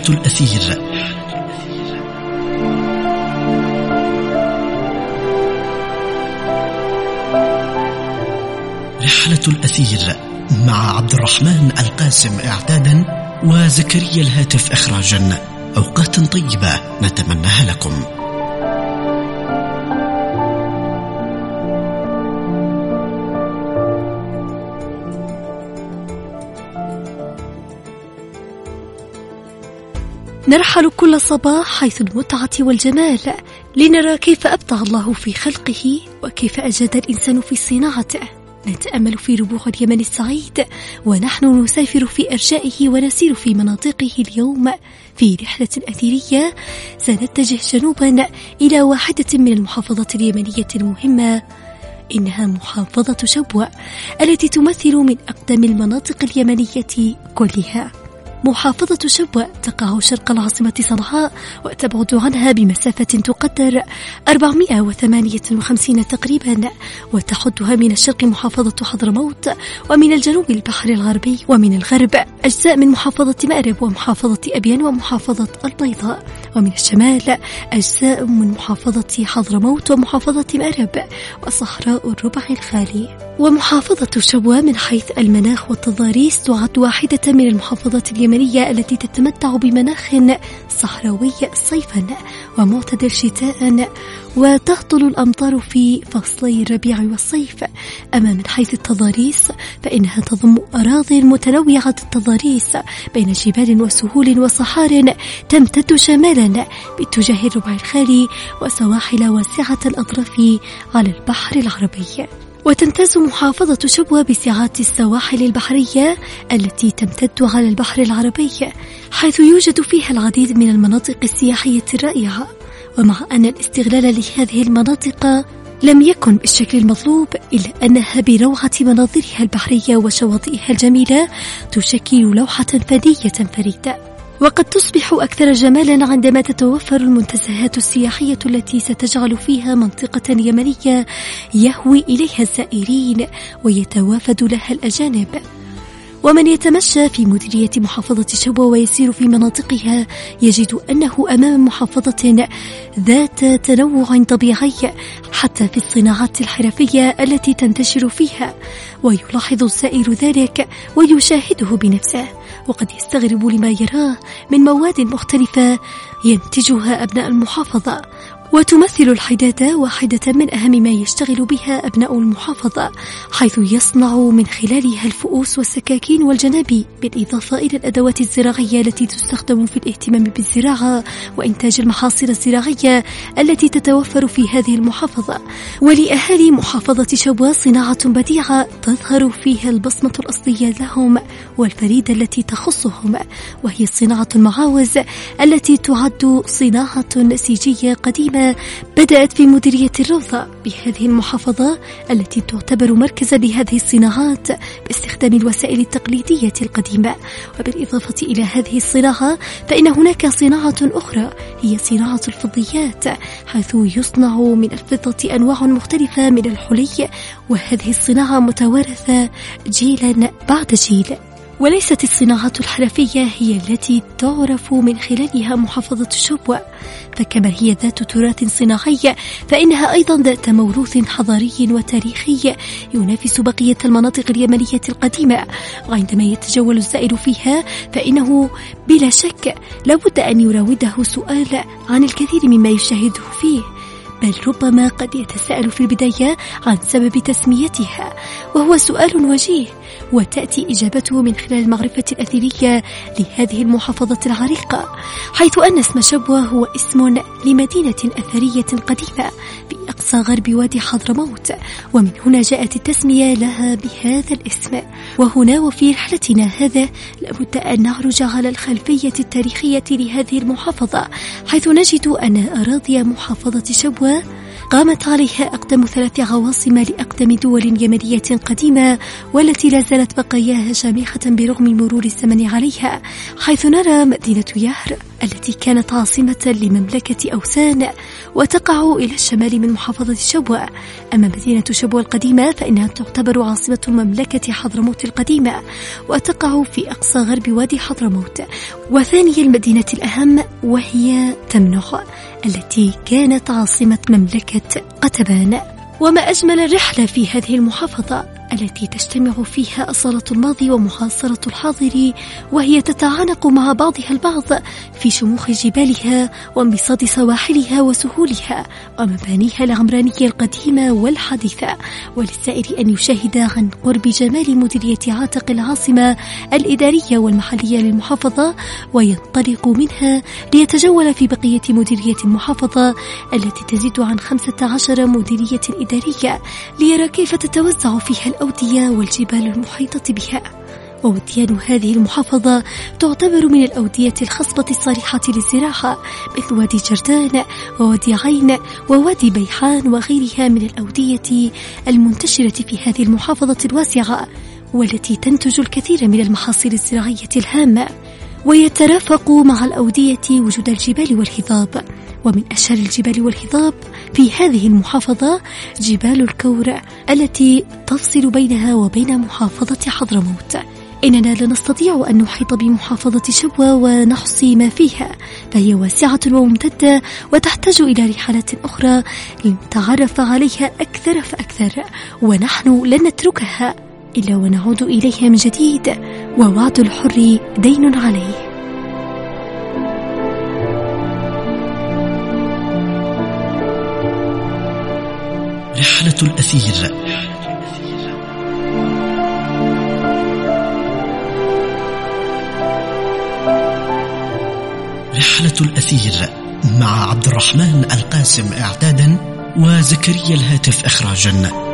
الأثير. رحلة الأثير مع عبد الرحمن القاسم إعدادا وزكريا الهاتف إخراجا. أوقات طيبة نتمناها لكم. نرحل كل صباح حيث المتعة والجمال لنرى كيف أبدع الله في خلقه وكيف أجاد الإنسان في صناعته. نتأمل في ربوع اليمن السعيد ونحن نسافر في أرجائه ونسير في مناطقه. اليوم في رحلة أثيرية سنتجه جنوبا إلى واحدة من المحافظات اليمنية المهمة، إنها محافظة شبوة التي تمثل من أقدم المناطق اليمنية كلها. محافظة شبوة تقع شرق العاصمة صنعاء وتبعد عنها بمسافة تقدر 458 تقريبا، وتحدها من الشرق محافظة حضرموت، ومن الجنوب البحر الغربي، ومن الغرب أجزاء من محافظة مأرب ومحافظة أبين ومحافظة البيضاء، ومن الشمال أجزاء من محافظة حضرموت ومحافظة مأرب وصحراء الربع الخالي. ومحافظة شبوة من حيث المناخ والتضاريس تعد واحدة من المحافظات اليمنية التي تتمتع بمناخ صحراوي صيفا ومعتدل شتاء، وتهطل الأمطار في فصلي الربيع والصيف. أما من حيث التضاريس فإنها تضم أراضي متنوعة التضاريس بين جبال وسهول وصحار تمتد شمالا باتجاه الربع الخالي وسواحل واسعة الأطراف على البحر العربي. وتمتاز محافظة شبوة بسعات السواحل البحرية التي تمتد على البحر العربي، حيث يوجد فيها العديد من المناطق السياحية الرائعة. ومع أن الاستغلال لهذه المناطق لم يكن بالشكل المطلوب، إلا أنها بروعة مناظرها البحرية وشواطئها الجميلة تشكل لوحة فنية فريدة، وقد تصبح أكثر جمالا عندما تتوفر المنتزهات السياحية التي ستجعل فيها منطقة يمنية يهوي إليها الزائرين ويتوافد لها الأجانب. ومن يتمشى في مديرية محافظة شبوة ويسير في مناطقها يجد أنه أمام محافظة ذات تنوع طبيعي حتى في الصناعات الحرفية التي تنتشر فيها، ويلاحظ الزائر ذلك ويشاهده بنفسه، وقد يستغرب لما يراه من مواد مختلفة ينتجها أبناء المحافظة. وتمثل الحدادة واحدة من أهم ما يشتغل بها أبناء المحافظة، حيث يصنع من خلالها الفؤوس والسكاكين والجنابي، بالإضافة إلى الأدوات الزراعية التي تستخدم في الاهتمام بالزراعة وإنتاج المحاصيل الزراعية التي تتوفر في هذه المحافظة. ولأهالي محافظة شبوة صناعة بديعة تظهر فيها البصمة الأصلية لهم والفريدة التي تخصهم، وهي صناعة المعاوز التي تعد صناعة نسيجية قديمة بدأت في مديرية الروضة بهذه المحافظة التي تعتبر مركزا لهذه الصناعات باستخدام الوسائل التقليدية القديمة. وبالإضافة إلى هذه الصناعة فإن هناك صناعة أخرى هي صناعة الفضيات، حيث يصنع من الفضة أنواع مختلفة من الحلي، وهذه الصناعة متوارثة جيلا بعد جيل. وليست الصناعات الحرفية هي التي تعرف من خلالها محافظة شبوة، فكما هي ذات تراث صناعي فإنها أيضا ذات موروث حضاري وتاريخي ينافس بقية المناطق اليمنية القديمة. وعندما يتجول الزائر فيها فإنه بلا شك لابد أن يراوده سؤال عن الكثير مما يشاهده فيه، بل ربما قد يتساءل في البداية عن سبب تسميتها، وهو سؤال وجيه وتأتي إجابته من خلال المعرفة الأثرية لهذه المحافظة العريقة، حيث أن اسم شبوة هو اسم لمدينة أثرية قديمة في أقصى غرب وادي حضرموت، ومن هنا جاءت التسمية لها بهذا الاسم. وهنا وفي رحلتنا هذا لابد أن نعرج على الخلفية التاريخية لهذه المحافظة، حيث نجد أن أراضي محافظة شبوة قامت عليها أقدم 3 عواصم لأقدم دول يمنية قديمة، والتي لا زالت بقاياها شامخة برغم مرور الزمن عليها، حيث نرى مدينة يهر التي كانت عاصمة لمملكة أوسان وتقع إلى الشمال من محافظة شبوة. أما مدينة شبوة القديمة فإنها تعتبر عاصمة مملكة حضرموت القديمة وتقع في أقصى غرب وادي حضرموت. وثاني المدينة الأهم وهي تمنغ التي كانت عاصمة مملكة قتبان. وما أجمل الرحلة في هذه المحافظة التي تجتمع فيها أصالة الماضي ومعاصرة الحاضر، وهي تتعانق مع بعضها البعض في شموخ جبالها وانبساط سواحلها وسهولها ومبانيها العمرانية القديمة والحديثة. وللسائر أن يشاهد عن قرب جمال مديرية عاتق العاصمة الإدارية والمحلية للمحافظة وينطلق منها ليتجول في بقية مديرية المحافظة التي تزيد عن 15 مديرية إدارية ليرى كيف تتوزع فيها الأودية والجبال المحيطة بها. ووديان هذه المحافظة تعتبر من الأودية الخصبة الصالحة للزراعة مثل وادي جردان ووادي عين ووادي بيحان وغيرها من الأودية المنتشرة في هذه المحافظة الواسعة والتي تنتج الكثير من المحاصيل الزراعية الهامة. ويترافق مع الأودية وجود الجبال والهضاب، ومن أشهر الجبال والهضاب في هذه المحافظة جبال الكور التي تفصل بينها وبين محافظة حضرموت. إننا لا نستطيع أن نحيط بمحافظة شبوة ونحصي ما فيها، فهي واسعة وممتدة وتحتاج إلى رحلات أخرى لنتعرف عليها أكثر فأكثر، ونحن لن نتركها إلا ونعود إليها من جديد، ووعد الحر دين عليه. رحلة الأثير. رحلة الأثير مع عبد الرحمن القاسم إعدادا وزكريا الهاتف إخراجا.